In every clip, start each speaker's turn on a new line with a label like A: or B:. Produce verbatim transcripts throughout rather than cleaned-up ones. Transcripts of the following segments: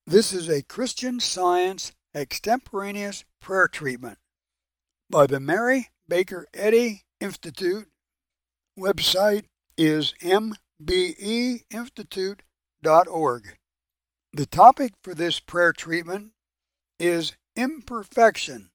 A: This is a Christian Science extemporaneous prayer treatment by the Mary Baker Eddy Institute. Website is m b e institute dot org. The topic for this prayer treatment is imperfection,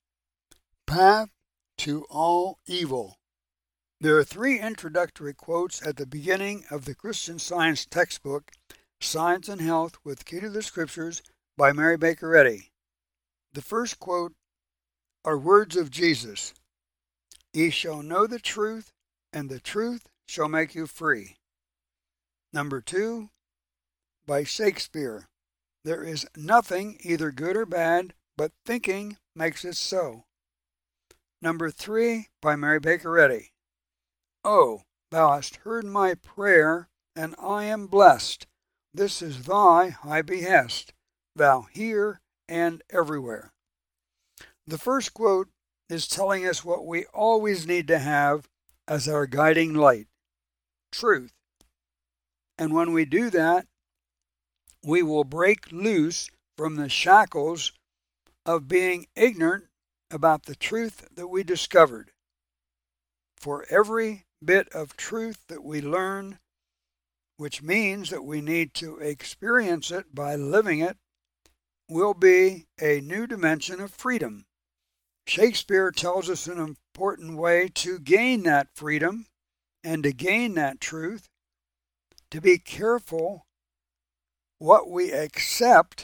A: path to all evil. There are three introductory quotes at the beginning of the Christian Science textbook, Science and Health with Key to the Scriptures by Mary Baker Eddy. The first quote are words of Jesus: "Ye shall know the truth, and the truth shall make you free." Number two, by Shakespeare: "There is nothing either good or bad, but thinking makes it so." Number three, by Mary Baker Eddy: "Oh, thou hast heard my prayer, and I am blessed. This is thy high behest, thou here and everywhere." The first quote is telling us what we always need to have as our guiding light: truth. And when we do that, we will break loose from the shackles of being ignorant about the truth that we discovered. For every bit of truth that we learn, which means that we need to experience it by living it, will be a new dimension of freedom. Shakespeare tells us an important way to gain that freedom and to gain that truth, to be careful what we accept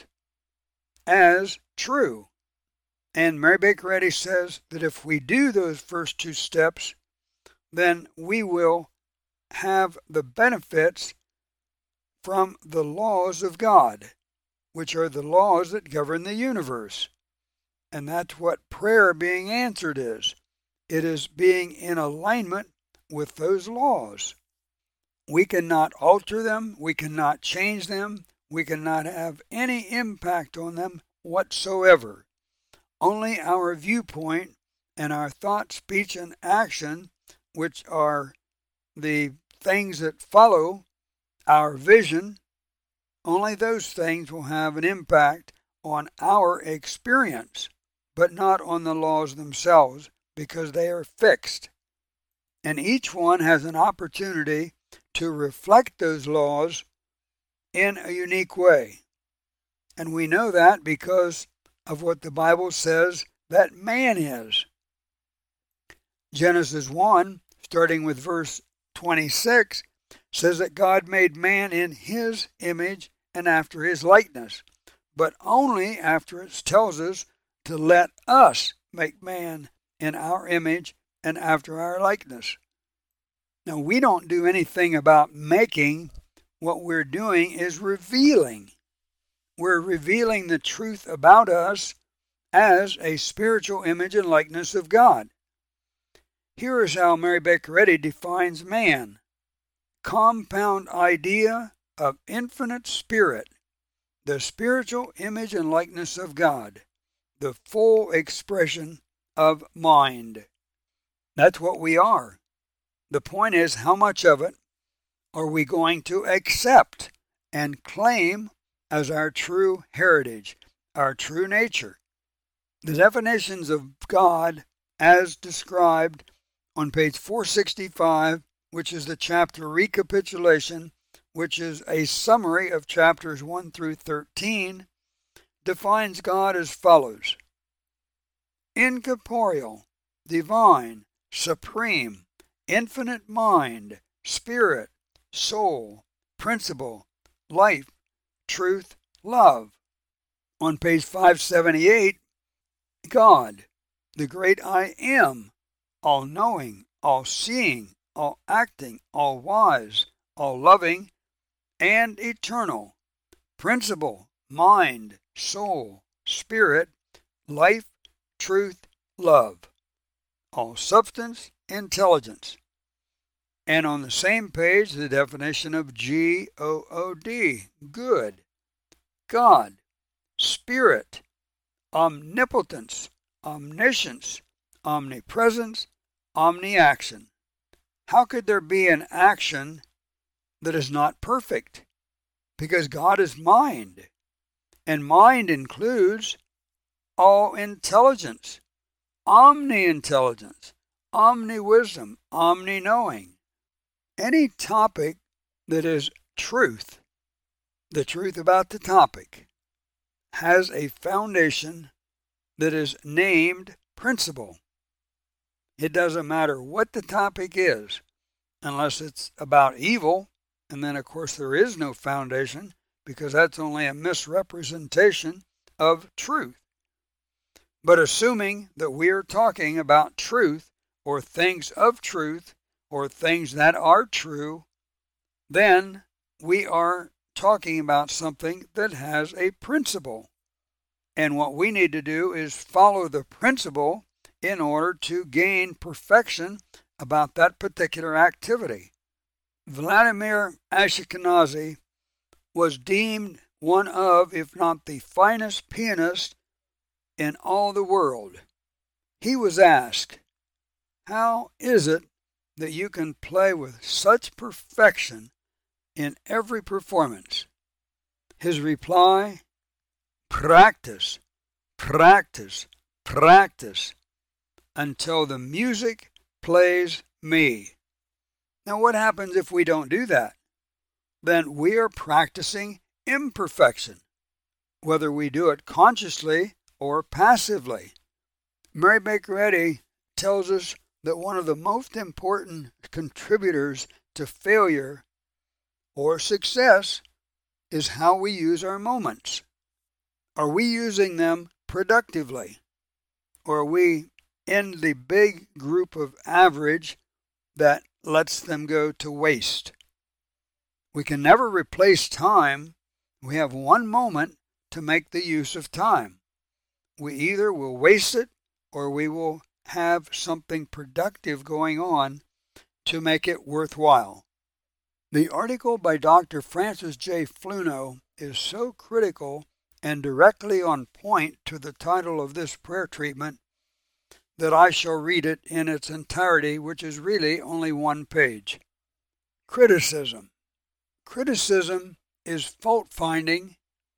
A: as true. And Mary Baker Eddy says that if we do those first two steps, then we will have the benefits from the laws of God, which are the laws that govern the universe. And that's what prayer being answered is. It is being in alignment with those laws. We cannot alter them. We cannot change them. We cannot have any impact on them whatsoever. Only our viewpoint and our thought, speech, and action, which are the things that follow our vision, only those things will have an impact on our experience, but not on the laws themselves, because they are fixed. And each one has an opportunity to reflect those laws in a unique way. And we know that because of what the Bible says that man is. Genesis one, starting with verse twenty-six, says that God made man in his image and after his likeness, but only after it tells us to let us make man in our image and after our likeness. Now, we don't do anything about making. What we're doing is revealing. We're revealing the truth about us as a spiritual image and likeness of God. Here is how Mary Baker Eddy defines man: compound idea of infinite spirit, the spiritual image and likeness of God, the full expression of mind. That's what we are. The point is, how much of it are we going to accept and claim as our true heritage, our true nature? The definitions of God as described on page four sixty-five, which is the chapter recapitulation, which is a summary of chapters one through thirteen, defines God as follows: incorporeal, divine, supreme, infinite mind, spirit, soul, principle, life, truth, love. On page five seventy-eight, God, the great I am, all-knowing, all-seeing, all-acting, all-wise, all-loving, and eternal, principle, mind, soul, spirit, life, truth, love, all-substance, intelligence. And on the same page, the definition of G O O D, good, God, spirit, omnipotence, omniscience, omnipresence, omniaction. How could there be an action that is not perfect? Because God is mind. And mind includes all intelligence, omni-intelligence, omni-wisdom, omni-knowing. Any topic that is truth, the truth about the topic, has a foundation that is named principle. It doesn't matter what the topic is, unless it's about evil, and then of course there is no foundation, because that's only a misrepresentation of truth. But assuming that we're talking about truth, or things of truth, or things that are true, then we are talking about something that has a principle. And what we need to do is follow the principle in order to gain perfection about that particular activity. Vladimir Ashkenazy was deemed one of, if not the finest pianist in all the world. He was asked, "How is it that you can play with such perfection in every performance?" His reply, "Practice, practice, practice, until the music plays me." Now what happens if we don't do that? Then we are practicing imperfection, whether we do it consciously or passively. Mary Baker Eddy tells us that one of the most important contributors to failure or success is how we use our moments. Are we using them productively? Or are we in the big group of average that lets them go to waste? We can never replace time. We have one moment to make the use of time. We either will waste it or we will have something productive going on to make it worthwhile. The article by Doctor Francis J. Fluno is so critical and directly on point to the title of this prayer treatment that I shall read it in its entirety, which is really only one page. Criticism. Criticism is fault-finding.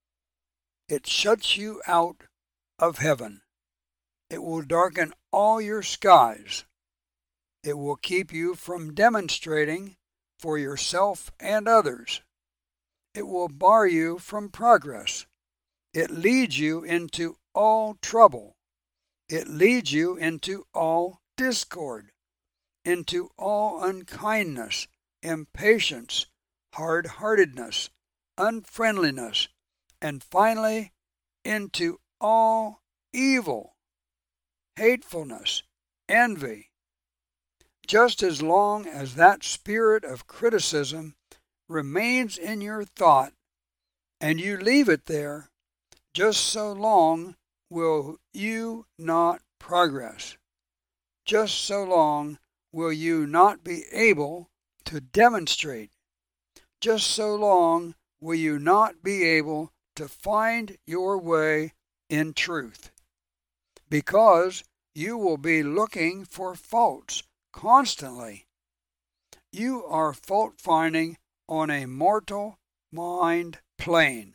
A: It shuts you out of heaven. It will darken all your skies. It will keep you from demonstrating for yourself and others. It will bar you from progress. It leads you into all trouble. It leads you into all discord, into all unkindness, impatience, hard-heartedness, unfriendliness, and finally into all evil, hatefulness, envy. Just as long as that spirit of criticism remains in your thought and you leave it there, just so long will you not progress. Just so long will you not be able to demonstrate. Just so long will you not be able to find your way in truth. Because you will be looking for faults constantly. You are fault-finding on a mortal mind plane.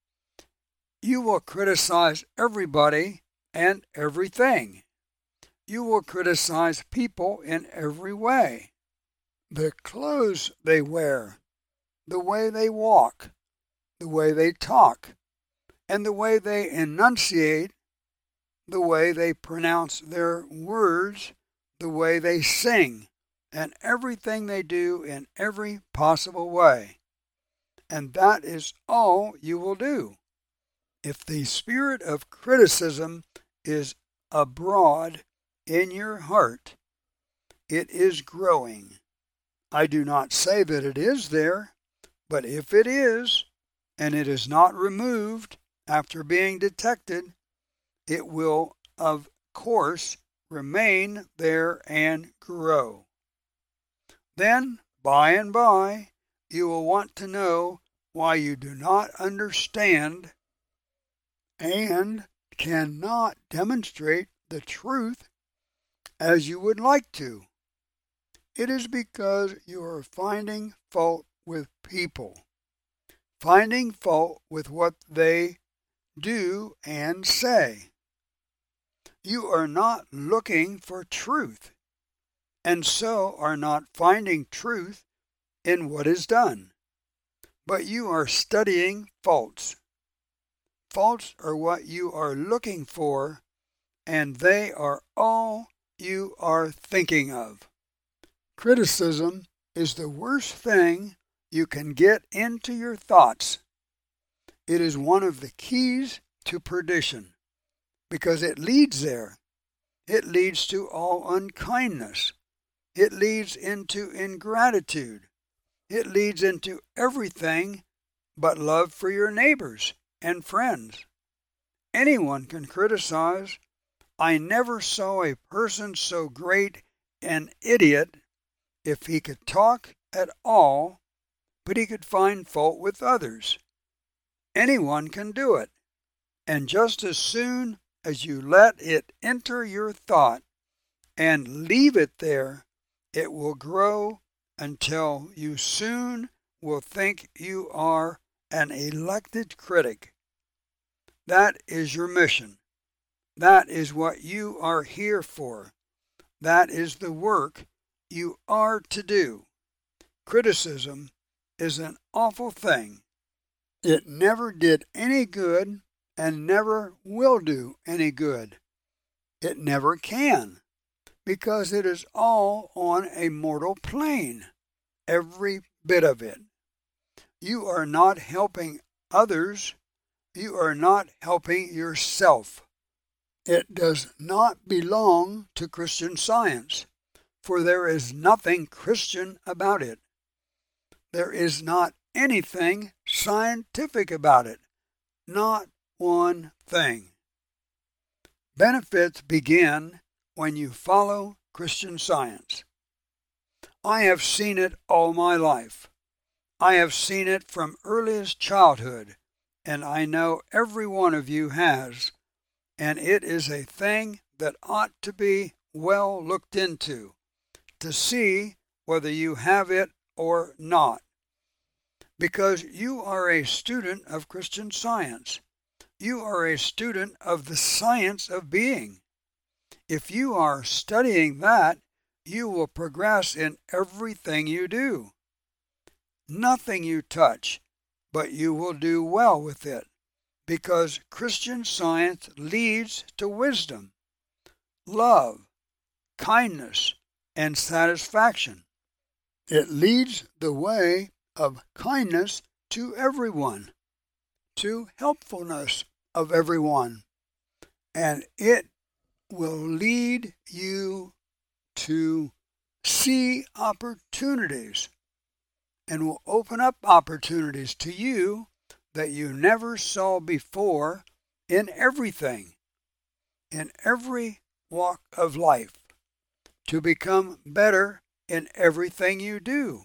A: You will criticize everybody and everything. You will criticize people in every way. The clothes they wear, the way they walk, the way they talk, and the way they enunciate, the way they pronounce their words, the way they sing, and everything they do in every possible way. And that is all you will do. If the spirit of criticism is abroad in your heart, it is growing. I do not say that it is there, but if it is, and it is not removed after being detected, it will, of course, remain there and grow. Then, by and by, you will want to know why you do not understand and cannot demonstrate the truth as you would like to. It is because you are finding fault with people, finding fault with what they do, and say. You are not looking for truth, and so are not finding truth in what is done, but you are studying faults. Faults are what you are looking for, and they are all you are thinking of. Criticism is the worst thing you can get into your thoughts. It is one of the keys to perdition, because it leads there. It leads to all unkindness. It leads into ingratitude. It leads into everything but love for your neighbors and friends. Anyone can criticize. I never saw a person so great an idiot if he could talk at all, but he could find fault with others. Anyone can do it, and just as soon as you let it enter your thought and leave it there, it will grow until you soon will think you are an elected critic. That is your mission. That is what you are here for. That is the work you are to do. Criticism is an awful thing. It never did any good and never will do any good. It never can, because it is all on a mortal plane, every bit of it. You are not helping others. You are not helping yourself. It does not belong to Christian Science, for there is nothing Christian about it. There is not anything scientific about it, not one thing. Benefits begin when you follow Christian Science. I have seen it all my life. I have seen it from earliest childhood, and I know every one of you has, and it is a thing that ought to be well looked into, to see whether you have it or not. Because you are a student of Christian Science. You are a student of the science of being. If you are studying that, you will progress in everything you do. Nothing you touch, but you will do well with it, because Christian Science leads to wisdom, love, kindness, and satisfaction. It leads the way of kindness to everyone, to helpfulness of everyone, and it will lead you to see opportunities and will open up opportunities to you that you never saw before in everything, in every walk of life, to become better in everything you do.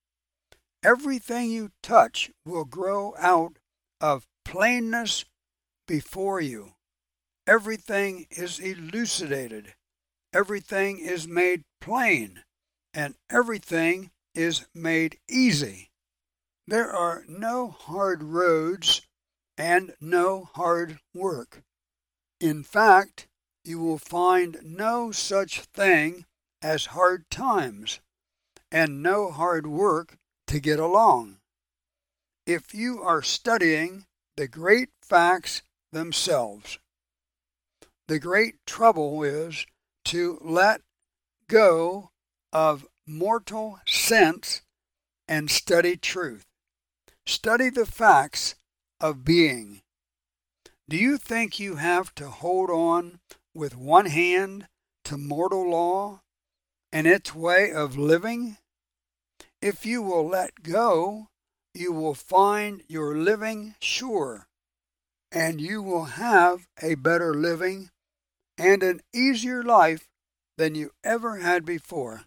A: Everything you touch will grow out of plainness before you. Everything is elucidated. Everything is made plain, and everything is made easy. There are no hard roads and no hard work. In fact, you will find no such thing as hard times, and no hard work to get along, if you are studying the great facts themselves. The great trouble is to let go of mortal sense and study truth. Study the facts of being. Do you think you have to hold on with one hand to mortal law and its way of living? If you will let go, you will find your living sure, and you will have a better living and an easier life than you ever had before.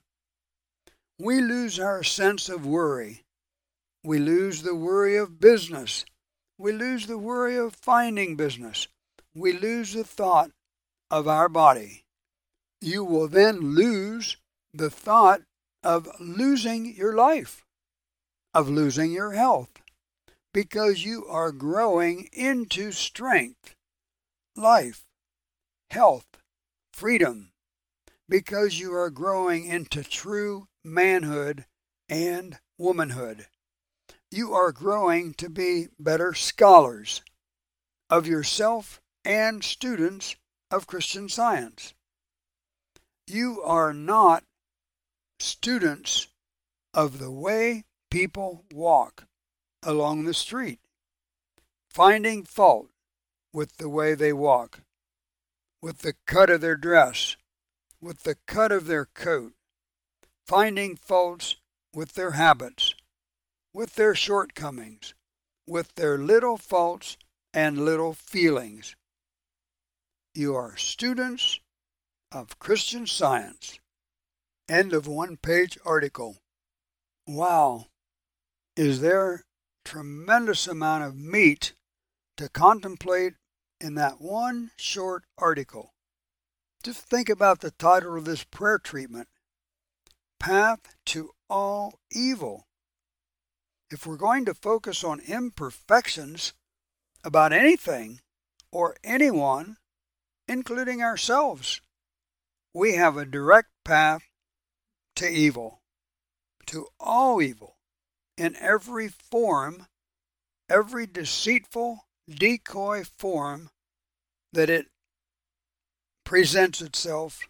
A: We lose our sense of worry. We lose the worry of business. We lose the worry of finding business. We lose the thought of our body. You will then lose the thought of losing your life, of losing your health, because you are growing into strength, life, health, freedom, because you are growing into true manhood and womanhood. You are growing to be better scholars of yourself and students of Christian Science. You are not students of the way people walk along the street, finding fault with the way they walk, with the cut of their dress, with the cut of their coat, finding faults with their habits, with their shortcomings, with their little faults and little feelings. You are students of Christian Science. End of one-page article. Wow, is there tremendous amount of meat to contemplate in that one short article. Just think about the title of this prayer treatment, Path to All Evil. If we're going to focus on imperfections about anything or anyone, including ourselves, we have a direct path to evil, to all evil, in every form, every deceitful decoy form that it presents itself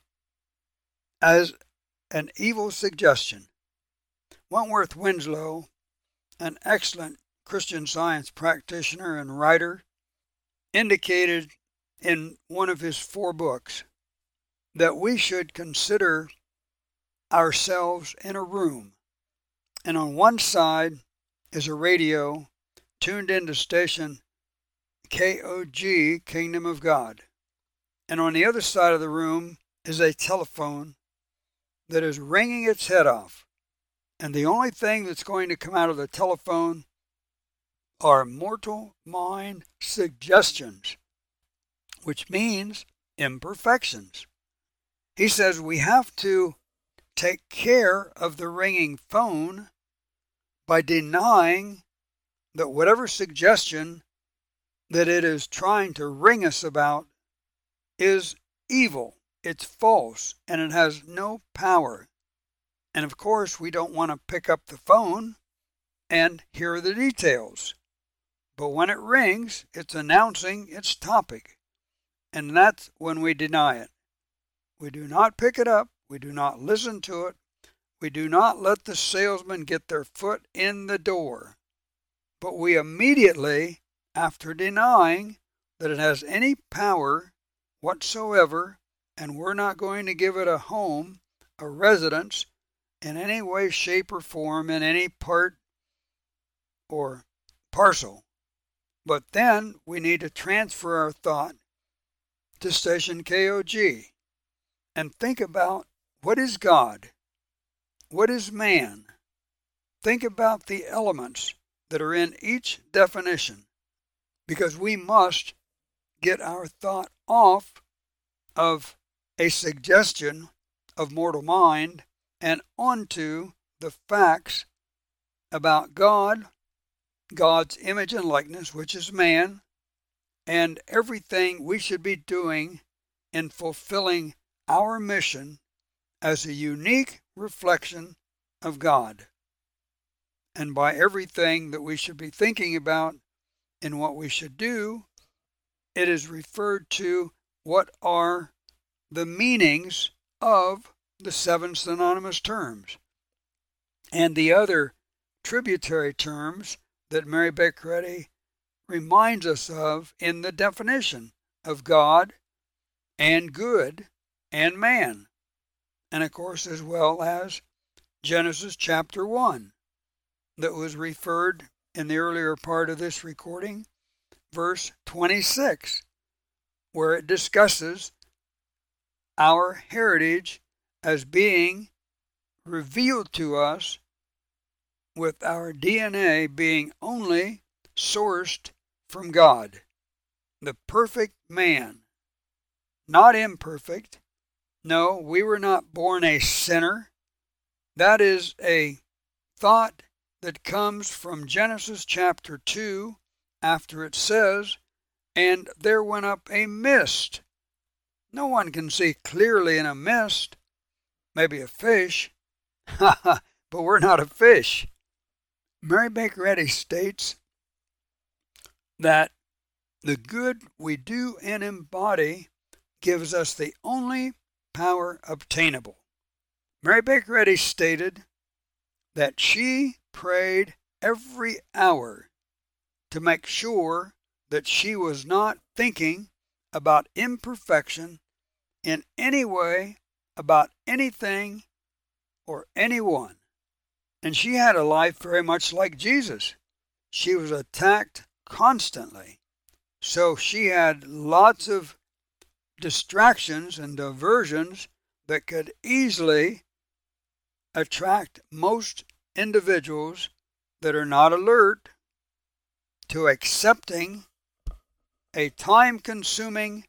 A: as an evil suggestion. Wentworth Winslow, an excellent Christian Science practitioner and writer, indicated in one of his four books that we should consider ourselves in a room, and on one side is a radio tuned into station K O G, Kingdom of God, and on the other side of the room is a telephone that is ringing its head off, and the only thing that's going to come out of the telephone are mortal mind suggestions, which means imperfections. He says we have to take care of the ringing phone by denying that whatever suggestion that it is trying to ring us about is evil, it's false, and it has no power. And of course, we don't want to pick up the phone and hear the details. But when it rings, it's announcing its topic, and that's when we deny it. We do not pick it up. We do not listen to it. We do not let the salesman get their foot in the door. But we immediately, after denying that it has any power whatsoever, and we're not going to give it a home, a residence, in any way, shape, or form, in any part or parcel. But then we need to transfer our thought to station K O G and think about what is God? What is man? Think about the elements that are in each definition, because we must get our thought off of a suggestion of mortal mind and onto the facts about God, God's image and likeness, which is man, and everything we should be doing in fulfilling our mission as a unique reflection of God. And by everything that we should be thinking about in what we should do, it is referred to what are the meanings of the seven synonymous terms and the other tributary terms that Mary Baker Eddy reminds us of in the definition of God and good and man, and of course as well as Genesis chapter one that was referred in the earlier part of this recording, verse twenty-six, where it discusses our heritage as being revealed to us with our D N A being only sourced from God, the perfect man, not imperfect. No, we were not born a sinner. That is a thought that comes from Genesis chapter two after it says, "And there went up a mist." No one can see clearly in a mist. Maybe a fish. Ha ha, but we're not a fish. Mary Baker Eddy states that the good we do and embody gives us the only power obtainable. Mary Baker Eddy stated that she prayed every hour to make sure that she was not thinking about imperfection in any way, about anything or anyone. And she had a life very much like Jesus. She was attacked constantly. So she had lots of distractions and diversions that could easily attract most individuals that are not alert to accepting a time-consuming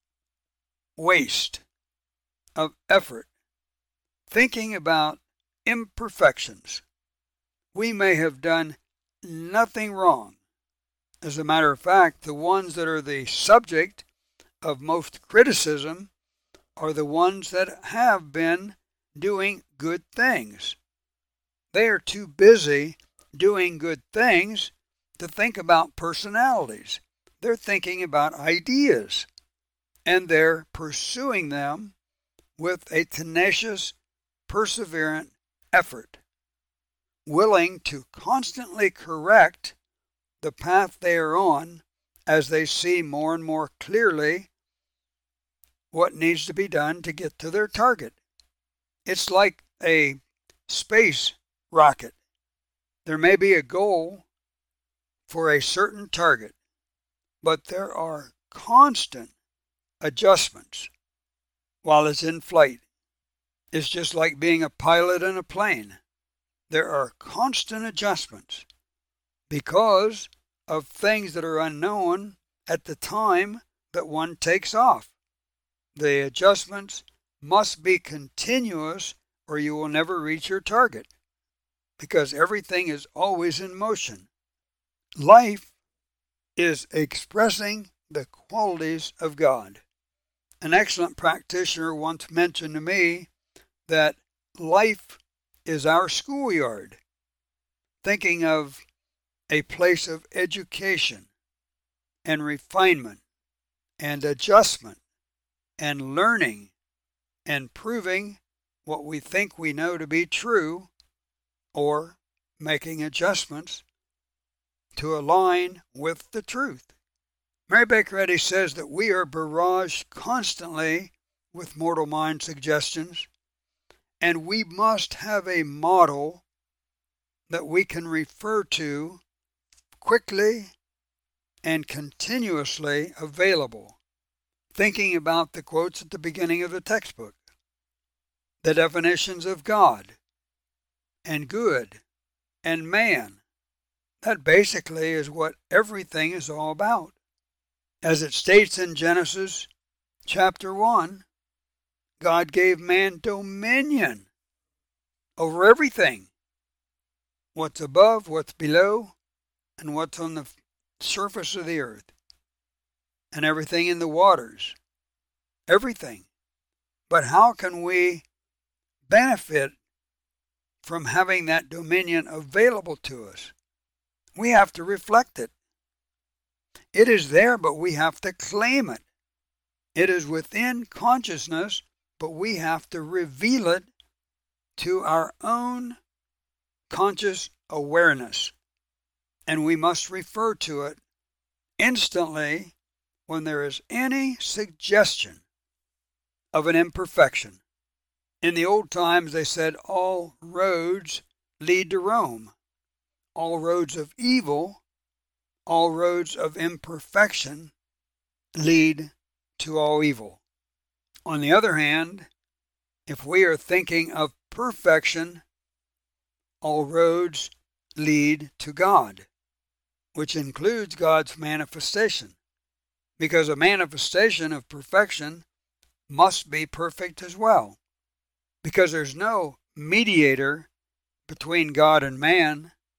A: waste of effort thinking about imperfections. We may have done nothing wrong. As a matter of fact, the ones that are the subject of most criticism are the ones that have been doing good things. They are too busy doing good things to think about personalities. They're thinking about ideas, and they're pursuing them with a tenacious, perseverant effort, willing to constantly correct the path they are on as they see more and more clearly what needs to be done to get to their target. It's like a space rocket. There may be a goal for a certain target, but there are constant adjustments while it's in flight. It's just like being a pilot in a plane. There are constant adjustments because of things that are unknown at the time that one takes off. The adjustments must be continuous or you will never reach your target because everything is always in motion. Life is expressing the qualities of God. An excellent practitioner once mentioned to me that life is our schoolyard, thinking of a place of education and refinement and adjustment and learning and proving what we think we know to be true or making adjustments to align with the truth. Mary Baker Eddy says that we are barraged constantly with mortal mind suggestions, and we must have a model that we can refer to quickly and continuously available, thinking about the quotes at the beginning of the textbook, the definitions of God and good and man. That basically is what everything is all about. As it states in Genesis chapter one, God gave man dominion over everything, what's above, what's below, and what's on the surface of the earth, and everything in the waters, everything. But how can we benefit from having that dominion available to us? We have to reflect it. It is there, but we have to claim it. It is within consciousness, but we have to reveal it to our own conscious awareness. And we must refer to it instantly when there is any suggestion of an imperfection. In the old times, they said all roads lead to Rome. All roads of evil, all roads of imperfection lead to all evil. On the other hand, if we are thinking of perfection, all roads lead to God, which includes God's manifestation, because a manifestation of perfection must be perfect as well, because there's no mediator between God and man.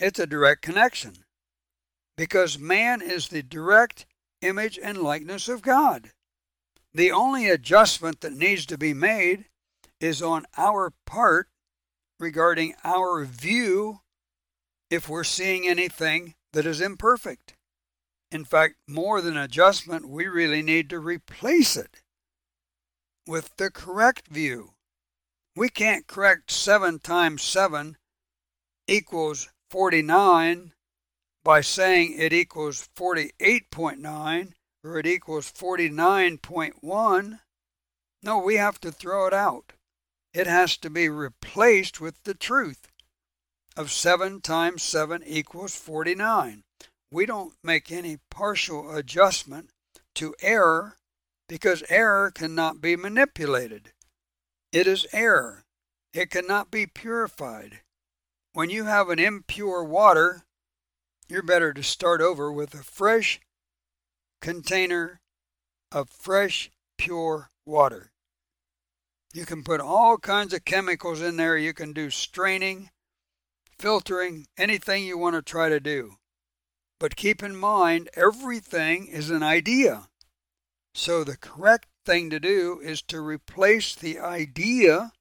A: It's a direct connection, because man is the direct image and likeness of God. The only adjustment that needs to be made is on our part regarding our view if we're seeing anything that is imperfect. In fact, more than adjustment, we really need to replace it with the correct view. We can't correct seven times seven equals forty-nine by saying it equals forty-eight point nine or it equals forty-nine point one. No, we have to throw it out. It has to be replaced with the truth of seven times seven equals forty-nine. We don't make any partial adjustment to error, because error cannot be manipulated. It is error. It cannot be purified. When you have an impure water, you're better to start over with a fresh container of fresh, pure water. You can put all kinds of chemicals in there. You can do straining, filtering, anything you want to try to do. But keep in mind, everything is an idea. So the correct thing to do is to replace the idea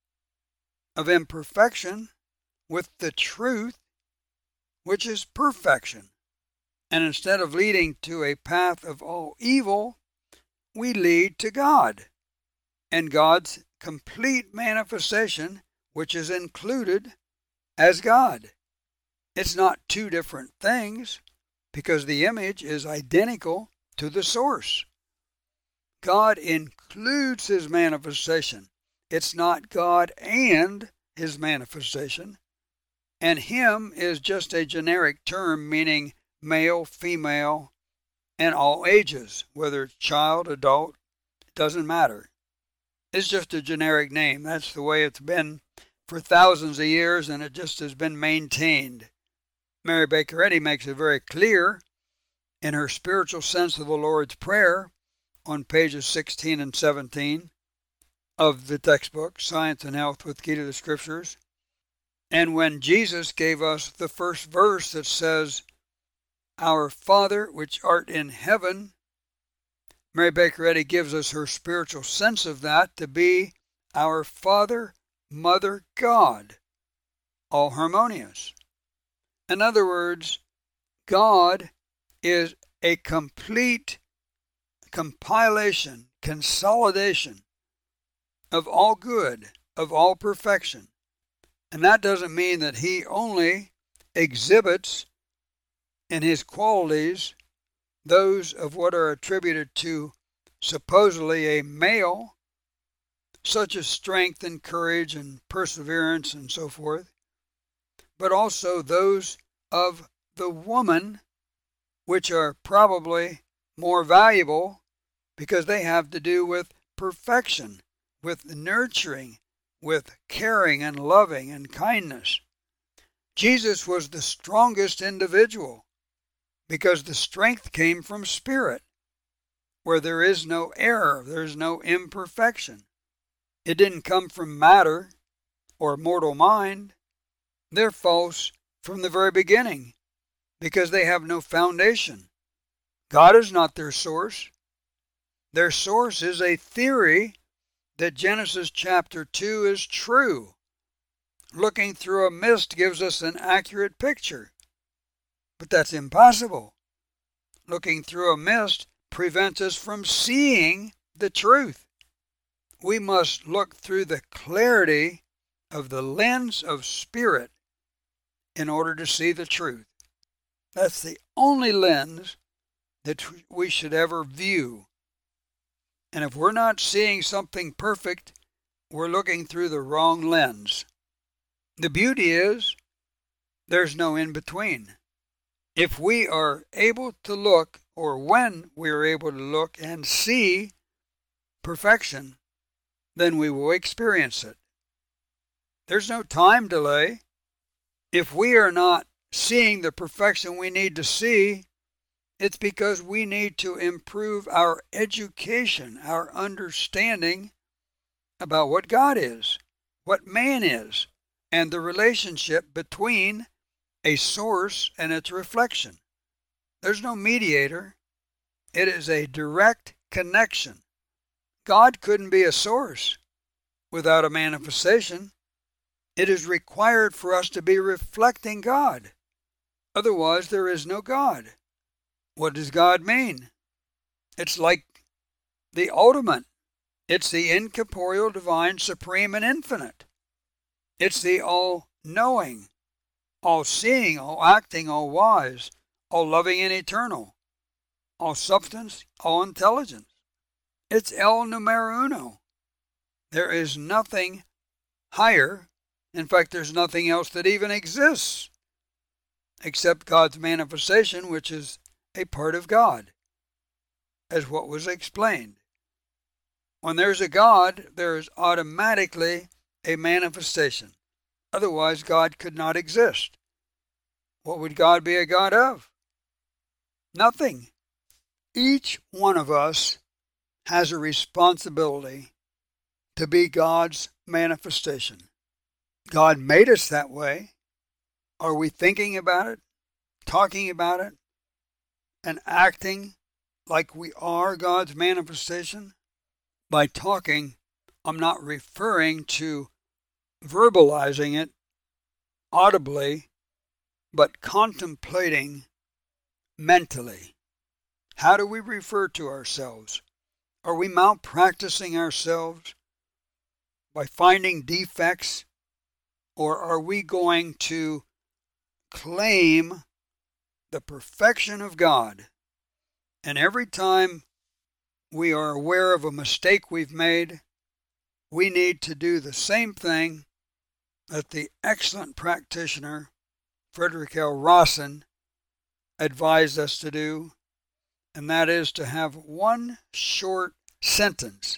A: of imperfection with the truth, which is perfection. And instead of leading to a path of all evil, we lead to God and God's complete manifestation, which is included as God. It's not two different things, because the image is identical to the source. God includes his manifestation. It's not God and his manifestation. And him is just a generic term meaning male, female, and all ages, whether it's child, adult, it doesn't matter. It's just a generic name. That's the way it's been for thousands of years, and it just has been maintained. Mary Baker Eddy makes it very clear in her Spiritual Sense of the Lord's Prayer on pages sixteen and seventeen of the textbook, Science and Health with Key to the Scriptures. And when Jesus gave us the first verse that says, "Our Father which art in heaven," Mary Baker Eddy gives us her spiritual sense of that to be our Father, Mother, God, all harmonious. In other words, God is a complete compilation, consolidation of all good, of all perfection. And that doesn't mean that he only exhibits in his qualities those of what are attributed to supposedly a male, such as strength and courage and perseverance and so forth, but also those of the woman, which are probably more valuable because they have to do with perfection, with nurturing, with caring and loving and kindness. Jesus was the strongest individual because the strength came from spirit, where there is no error, there is no imperfection. It didn't come from matter or mortal mind. They're false from the very beginning because they have no foundation. God is not their source. Their source is a theory that Genesis chapter two is true. Looking through a mist gives us an accurate picture, but that's impossible. Looking through a mist prevents us from seeing the truth. We must look through the clarity of the lens of spirit in order to see the truth. That's the only lens that we should ever view. And if we're not seeing something perfect, we're looking through the wrong lens. The beauty is there's no in-between. If we are able to look, or when we are able to look and see perfection, then we will experience it. There's no time delay. If we are not seeing the perfection we need to see, it's because we need to improve our education, our understanding about what God is, what man is, and the relationship between a source and its reflection. There's no mediator. It is a direct connection. God couldn't be a source without a manifestation. It is required for us to be reflecting God. Otherwise, there is no God. What does God mean? It's like the ultimate. It's the incorporeal, divine, supreme, and infinite. It's the all-knowing, all-seeing, all-acting, all-wise, all-loving and eternal, all-substance, all-intelligence. It's el numero uno. There is nothing higher. In fact, there's nothing else that even exists except God's manifestation, which is a part of God, as what was explained. When there's a God, there is automatically a manifestation. Otherwise, God could not exist. What would God be a God of? Nothing. Each one of us has a responsibility to be God's manifestation. God made us that way. Are we thinking about it, talking about it, and acting like we are God's manifestation? By talking, I'm not referring to verbalizing it audibly, but contemplating mentally. How do we refer to ourselves? Are we malpracticing ourselves by finding defects, or are we going to claim the perfection of God? And every time we are aware of a mistake we've made, we need to do the same thing that the excellent practitioner Frederick L. Rawson advised us to do, and that is to have one short sentence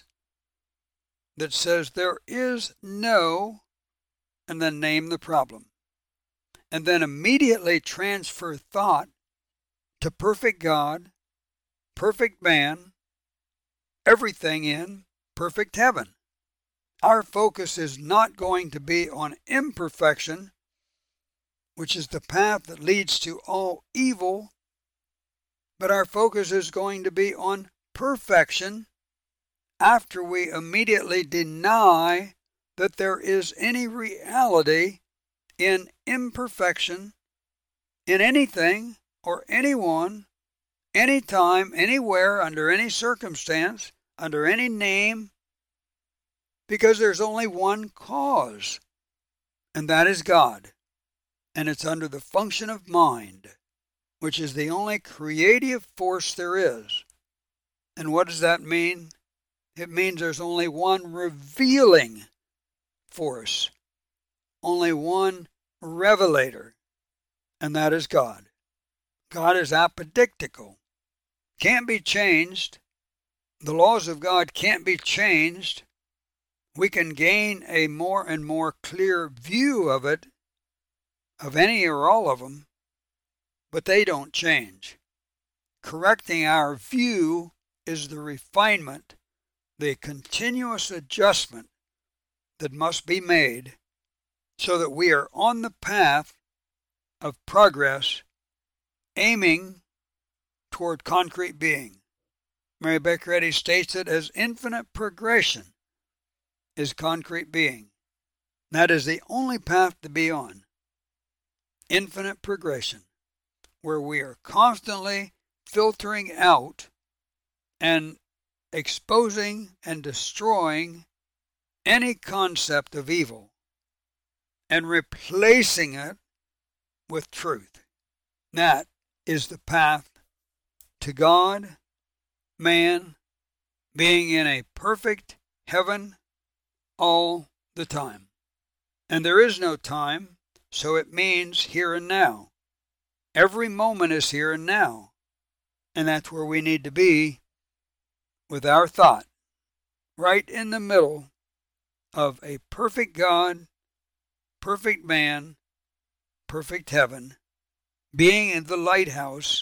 A: that says there is no, and then name the problem, and then immediately transfer thought to perfect God, perfect man, everything in perfect heaven. Our focus is not going to be on imperfection, which is the path that leads to all evil, but our focus is going to be on perfection after we immediately deny that there is any reality in imperfection, in anything or anyone, anytime, anywhere, under any circumstance, under any name, because there's only one cause, and that is God. And it's under the function of mind, which is the only creative force there is. And what does that mean? It means there's only one revealing force, only one revelator, and that is God. God is apodictical, can't be changed. The laws of God can't be changed. We can gain a more and more clear view of it, of any or all of them, but they don't change. Correcting our view is the refinement, the continuous adjustment that must be made so that we are on the path of progress, aiming toward concrete being. Mary Baker Eddy states it as infinite progression is concrete being. That is the only path to be on. Infinite progression, where we are constantly filtering out and exposing and destroying any concept of evil and replacing it with truth. That is the path to God, man, being in a perfect heaven all the time. And there is no time, so it means here and now. Every moment is here and now. And that's where we need to be with our thought, right in the middle of a perfect God, perfect man, perfect heaven, being in the lighthouse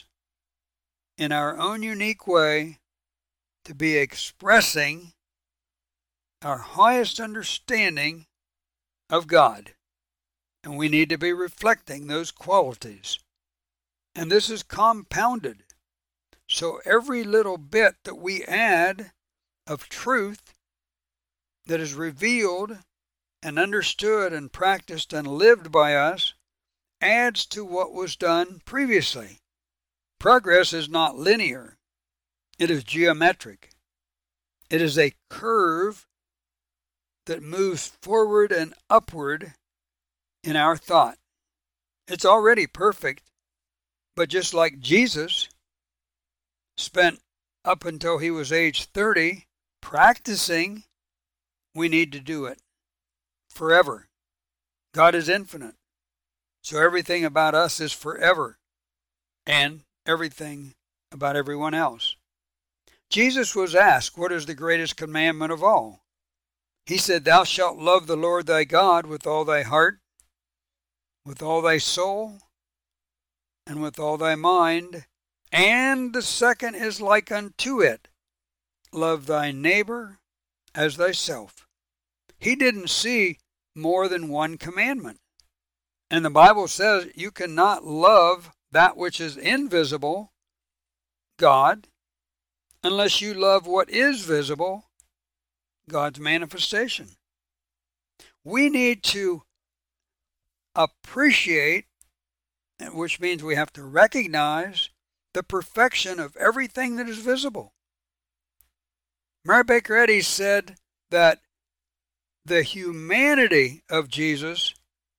A: in our own unique way to be expressing our highest understanding of God. And we need to be reflecting those qualities. And this is compounded. So every little bit that we add of truth that is revealed and understood and practiced and lived by us adds to what was done previously. Progress is not linear. It is geometric. It is a curve that moves forward and upward in our thought. It's already perfect, but just like Jesus spent up until he was age thirty practicing, we need to do it forever. God is infinite, so everything about us is forever, and everything about everyone else. Jesus was asked, what is the greatest commandment of all? He said, thou shalt love the Lord thy God with all thy heart, with all thy soul, and with all thy mind. And the second is like unto it, love thy neighbor as thyself. He didn't see more than one commandment. And the Bible says you cannot love that which is invisible, God, unless you love what is visible, God's manifestation. We need to appreciate, which means we have to recognize the perfection of everything that is visible. Mary Baker Eddy said that the humanity of Jesus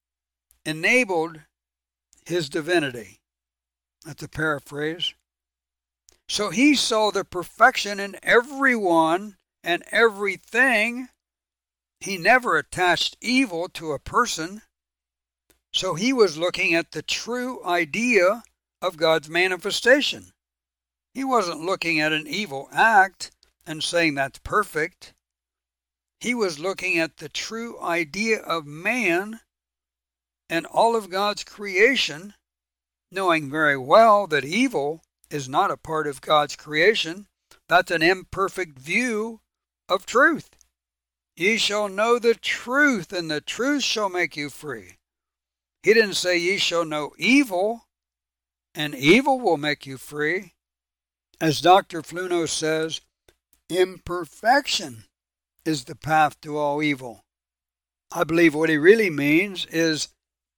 A: enabled his divinity. That's a paraphrase. So he saw the perfection in everyone and everything. He never attached evil to a person. So he was looking at the true idea of God's manifestation. He wasn't looking at an evil act and saying that's perfect. He was looking at the true idea of man and all of God's creation, knowing very well that evil is not a part of God's creation. That's an imperfect view of truth. Ye shall know the truth, and the truth shall make you free. He didn't say ye shall know evil, and evil will make you free. As Doctor Fluno says, imperfection is the path to all evil. I believe what he really means is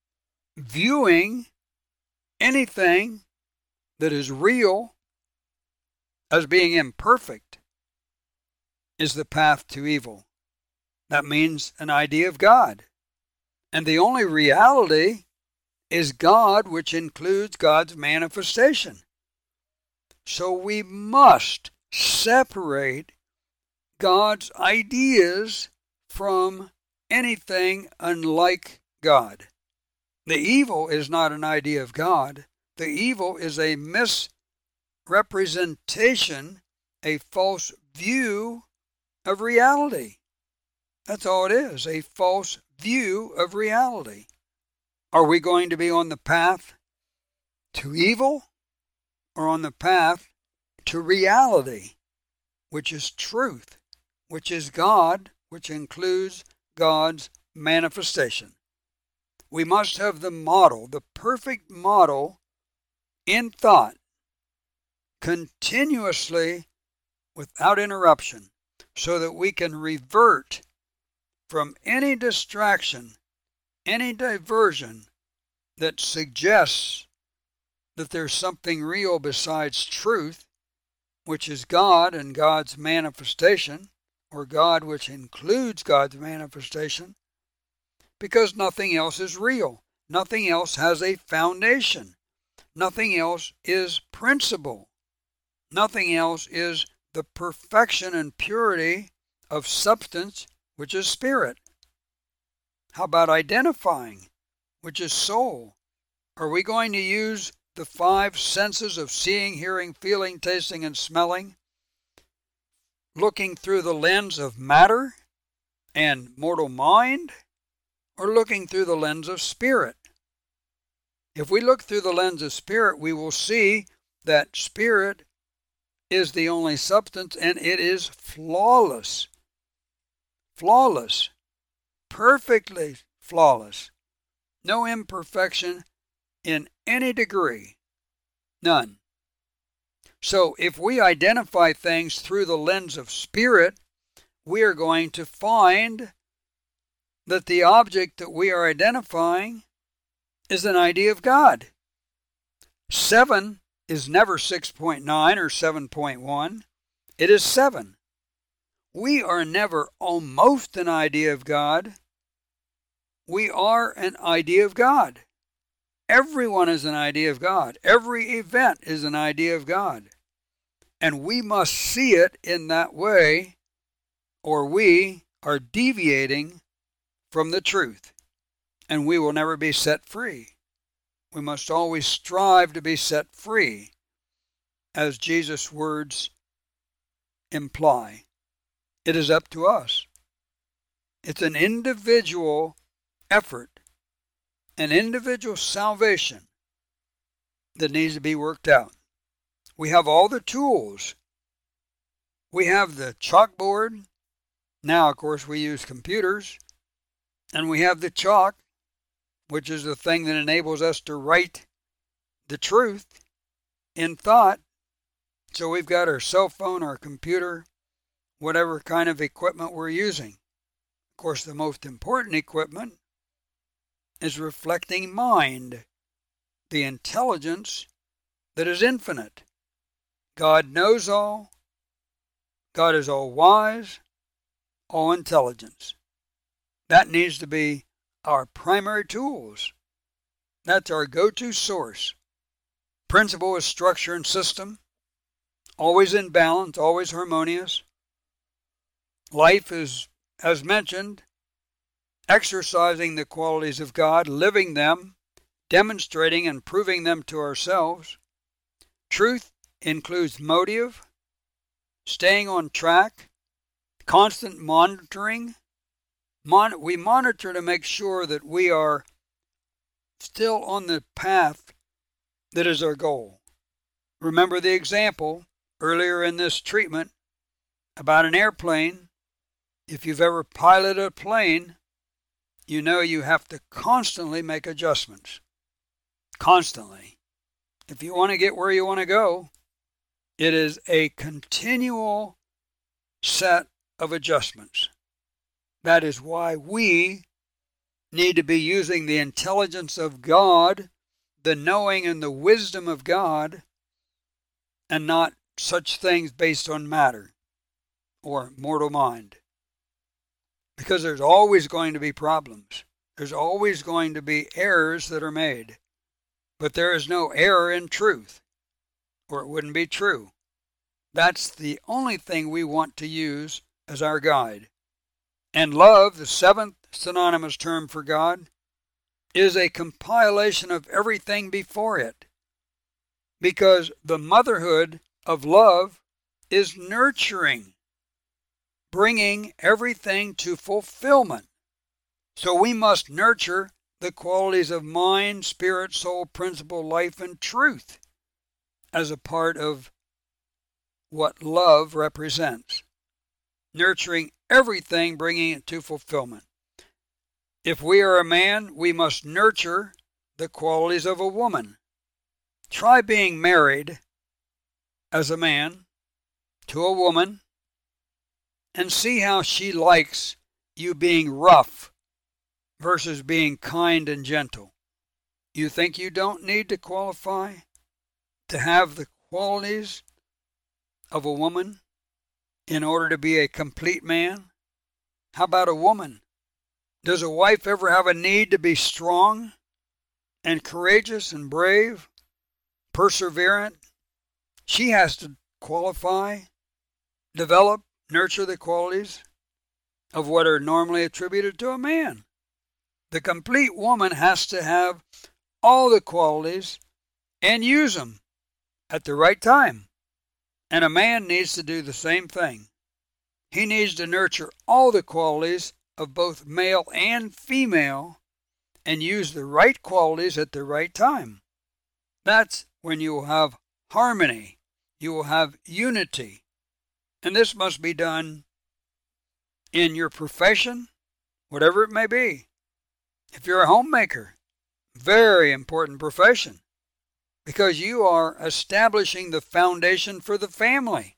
A: viewing anything that is real as being imperfect is the path to evil. That means an idea of God. And the only reality is God, which includes God's manifestation. So we must separate God's ideas from anything unlike God. The evil is not an idea of God. The evil is a misrepresentation, a false view of reality. That's all it is, a false view of reality. Are we going to be on the path to evil or on the path to reality, which is truth, which is God, which includes God's manifestation? We must have the model, the perfect model in thought, continuously without interruption, so that we can revert from any distraction, any diversion that suggests that there's something real besides truth, which is God and God's manifestation, or God which includes God's manifestation, because nothing else is real. Nothing else has a foundation. Nothing else is principle. Nothing else is the perfection and purity of substance, which is spirit. How about identifying, which is soul? Are we going to use the five senses of seeing, hearing, feeling, tasting, and smelling, looking through the lens of matter and mortal mind, or looking through the lens of spirit? If we look through the lens of spirit, we will see that spirit is the only substance, and it is flawless. Flawless. Perfectly flawless. no imperfection in any degree. None. So if we identify things through the lens of spirit, we are going to find that the object that we are identifying is an idea of God. Seven is never six point nine or seven point one. It is seven. We are never almost an idea of God. We are an idea of God. Everyone is an idea of God. Every event is an idea of God. And we must see it in that way, or we are deviating from the truth, and we will never be set free. We must always strive to be set free, as Jesus' words imply. It is up to us. It's an individual effort, an individual salvation that needs to be worked out. We have all the tools. We have the chalkboard. Now, of course, we use computers. And we have the chalk, which is the thing that enables us to write the truth in thought. So we've got our cell phone, our computer, whatever kind of equipment we're using. Of course, the most important equipment is reflecting mind, the intelligence that is infinite. God knows all. God is all wise, all intelligence. That needs to be our primary tools. That's our go-to source. Principle is structure and system, always in balance, always harmonious. Life is, as mentioned, exercising the qualities of God, living them, demonstrating and proving them to ourselves. Truth includes motive, staying on track, constant monitoring. Mon- we monitor to make sure that we are still on the path that is our goal. Remember the example earlier in this treatment about an airplane. If you've ever piloted a plane, you know you have to constantly make adjustments. Constantly. If you want to get where you want to go, it is a continual set of adjustments. That is why we need to be using the intelligence of God, the knowing and the wisdom of God, and not such things based on matter or mortal mind. Because there's always going to be problems. There's always going to be errors that are made. But there is no error in truth, or it wouldn't be true. That's the only thing we want to use as our guide. And love, the seventh synonymous term for God, is a compilation of everything before it. Because the motherhood of love is nurturing, bringing everything to fulfillment. So we must nurture the qualities of mind, spirit, soul, principle, life, and truth as a part of what love represents. Nurturing everything, bringing it to fulfillment. If we are a man, we must nurture the qualities of a woman. Try being married as a man to a woman and see how she likes you being rough versus being kind and gentle. You think you don't need to qualify to have the qualities of a woman in order to be a complete man? How about a woman? Does a wife ever have a need to be strong and courageous and brave, perseverant? She has to qualify, develop, nurture the qualities of what are normally attributed to a man. The complete woman has to have all the qualities and use them at the right time. And a man needs to do the same thing. He needs to nurture all the qualities of both male and female and use the right qualities at the right time. That's when you will have harmony. You will have unity. And this must be done in your profession, whatever it may be. If you're a homemaker, Very important profession, because you are establishing the foundation for the family.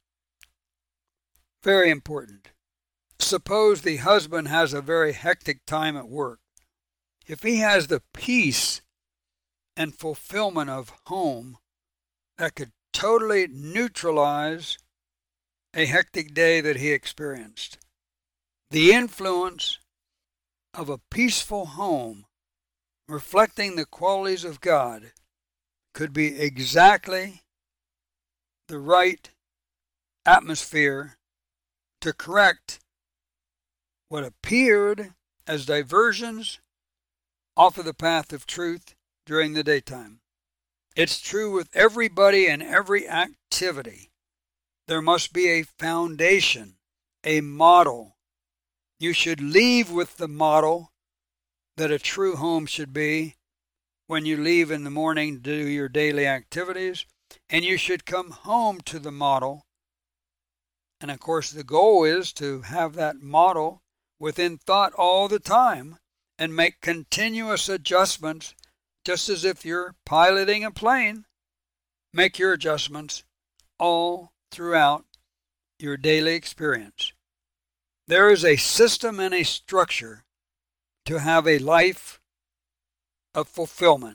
A: Very important. Suppose the husband has a very hectic time at work. If he has the peace and fulfillment of home that could totally neutralize a hectic day that he experienced. The influence of a peaceful home reflecting the qualities of God could be exactly the right atmosphere to correct what appeared as diversions off of the path of truth during the daytime. It's true with everybody and every activity. There must be a foundation, a model. You should leave with the model that a true home should be when you leave in the morning to do your daily activities, and you should come home to the model. And of course, the goal is to have that model within thought all the time and make continuous adjustments, just as if you're piloting a plane. Make your adjustments all throughout your daily experience. There is a system and a structure to have a life of fulfillment.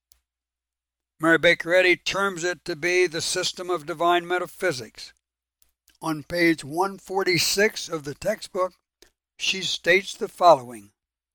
A: Mary Baker Eddy terms it to be the system of divine metaphysics. On page one forty-six of the textbook, she states the following: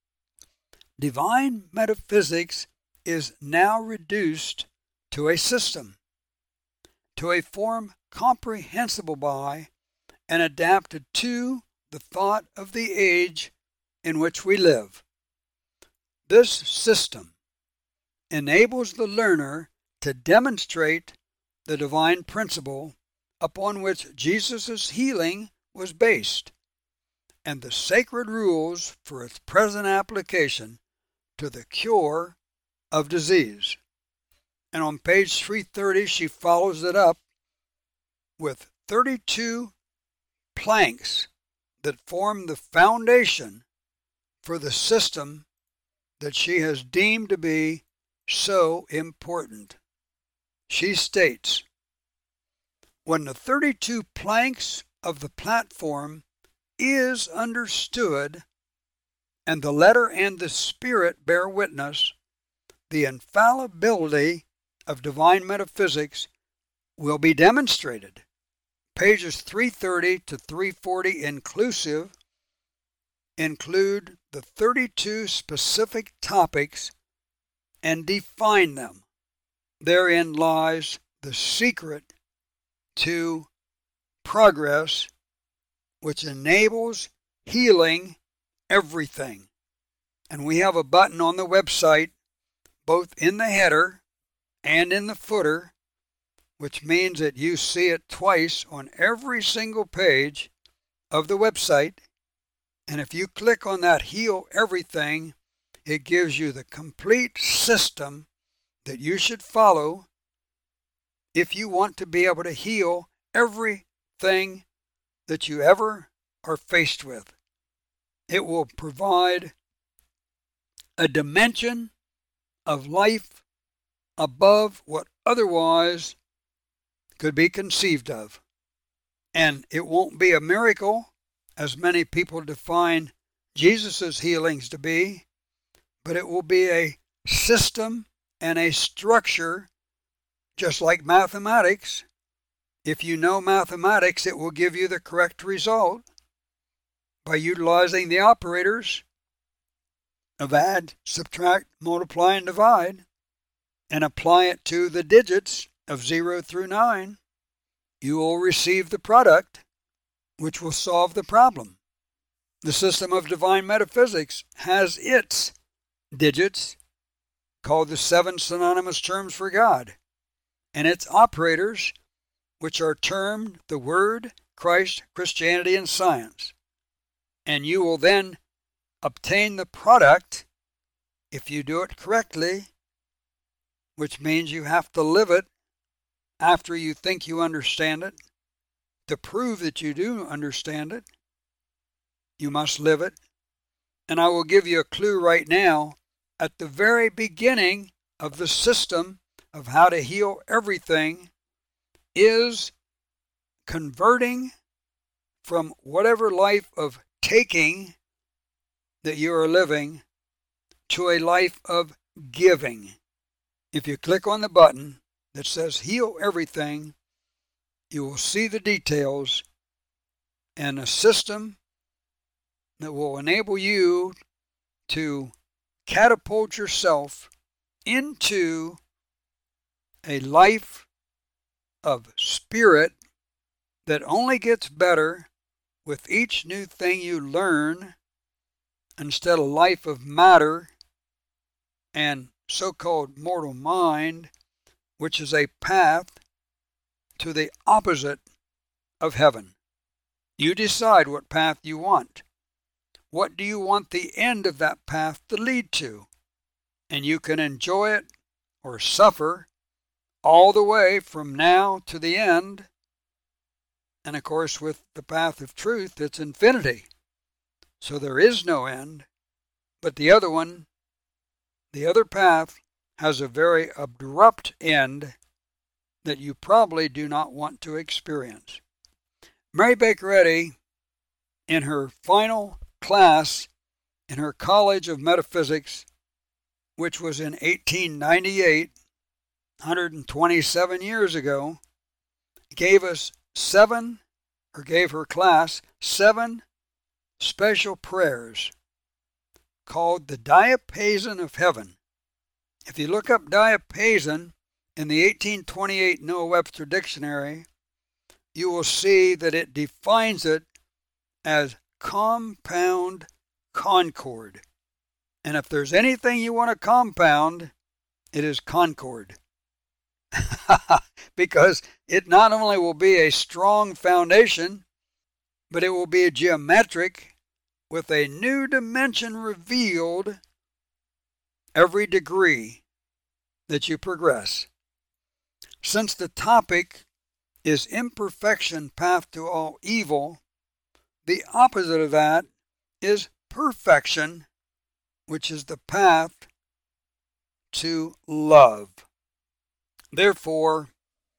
A: divine metaphysics is now reduced to a system, to a form comprehensible by and adapted to the thought of the age in which we live. This system enables the learner to demonstrate the divine principle upon which Jesus' healing was based, and the sacred rules for its present application to the cure of disease. And on page three thirty, she follows it up with thirty-two planks that form the foundation for the system that she has deemed to be so important. She states, when the thirty-two planks of the platform is understood, and the letter and the spirit bear witness, the infallibility of divine metaphysics will be demonstrated. Pages three thirty to three forty inclusive include the thirty-two specific topics and define them. Therein lies the secret to progress, which enables healing everything. And we have a button on the website, both in the header and in the footer, which means that you see it twice on every single page of the website. And if you click on that Heal Everything, it gives you the complete system that you should follow if you want to be able to heal everything that you ever are faced with. It will provide a dimension of life above what otherwise could be conceived of. And it won't be a miracle, as many people define Jesus' healings to be, but it will be a system and a structure, just like mathematics. If you know mathematics, it will give you the correct result by utilizing the operators of add, subtract, multiply, and divide, and apply it to the digits of zero through nine. You will receive the product which will solve the problem. The system of divine metaphysics has its digits, called the seven synonymous terms for God, and its operators, which are termed the Word, Christ, Christianity, and Science. And you will then obtain the product if you do it correctly, which means you have to live it after you think you understand it. To prove that you do understand it, you must live it. And I will give you a clue right now at the very beginning of the system of how to heal everything is converting from whatever life of taking that you are living to a life of giving. If you click on the button that says Heal Everything, you will see the details and a system that will enable you to catapult yourself into a life of spirit that only gets better with each new thing you learn, instead of life of matter and so-called mortal mind, which is a path to the opposite of heaven. You decide what path you want. What do you want the end of that path to lead to? And you can enjoy it or suffer all the way from now to the end. And of course, with the path of truth, it's infinity. So there is no end. But the other one, the other path, has a very abrupt end that you probably do not want to experience. Mary Baker Eddy, in her final class in her College of Metaphysics, which was in eighteen ninety-eight, one hundred twenty-seven years ago, gave us seven, or gave her class seven special prayers called the Diapason of Heaven. If you look up diapason in the eighteen twenty-eight Noah Webster Dictionary, you will see that it defines it as compound concord. And if there's anything you want to compound, it is concord. Because it not only will be a strong foundation, but it will be a geometric with a new dimension revealed every degree that you progress. Since the topic is imperfection, path to all evil, the opposite of that is perfection, which is the path to love. Therefore,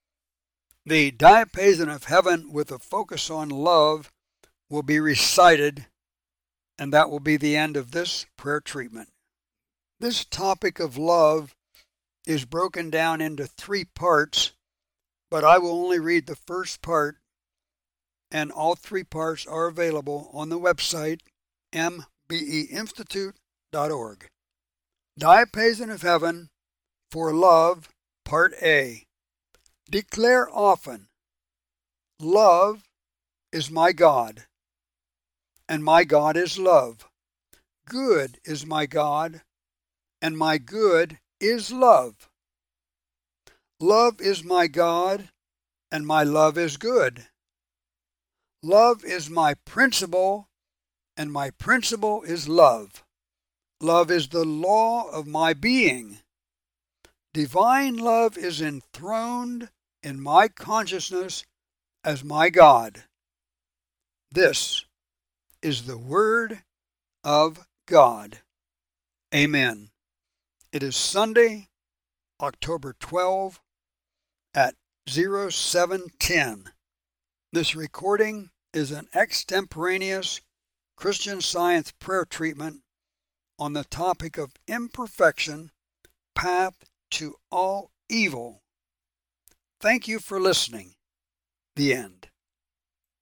A: the Diapason of Heaven with a focus on love will be recited, and that will be the end of this prayer treatment. This topic of love is broken down into three parts, but I will only read the first part, and all three parts are available on the website m b e institute dot org. Diapason of Heaven for Love, Part A. Declare often, love is my God, and my God is love. Good is my God, and my good is love. Love is my God, and my love is good. Love is my principle, and my principle is love. Love is the law of my being. Divine love is enthroned in my consciousness as my God. This is the Word of God. Amen. It is Sunday, October twelfth at oh seven ten. This recording is an extemporaneous Christian Science prayer treatment on the topic of imperfection, path to all evil. Thank you for listening. The end.